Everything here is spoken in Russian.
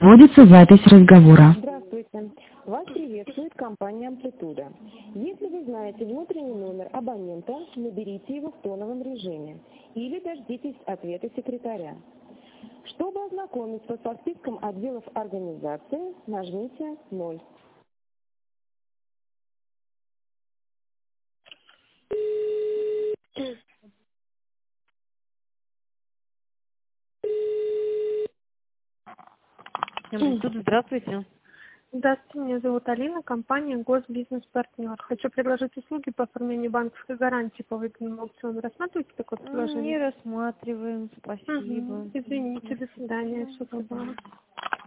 Вводится запись разговора. Здравствуйте. Вас приветствует компания «Амплитуда». Если вы знаете внутренний номер абонента, наберите его в тоновом режиме или дождитесь ответа секретаря. Чтобы ознакомиться со списком отделов организации, нажмите 0. Амплитуд, здравствуйте. Здравствуйте, меня зовут Алина, компания «Госбизнес-партнер». Хочу предложить услуги по оформлению банковской гарантии по выгодному аукциону. Рассматриваете такое Не предложение? рассматриваем, спасибо. Извините, до свидания, всего доброго.